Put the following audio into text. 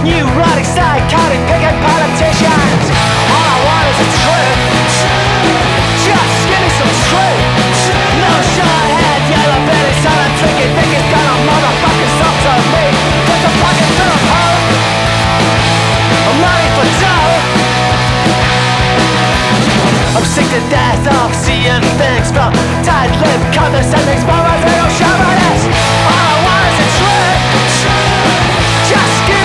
Neurotic, psychotic, picking politicians. All I want is the truth. Just give me some truth. No short head, yellow belly, silent drinking, think it's gonna motherfucking stop to me. Cause I'm fucking full of hope. I'm money for dough. I'm sick to death of seeing things from tight-lipped condescending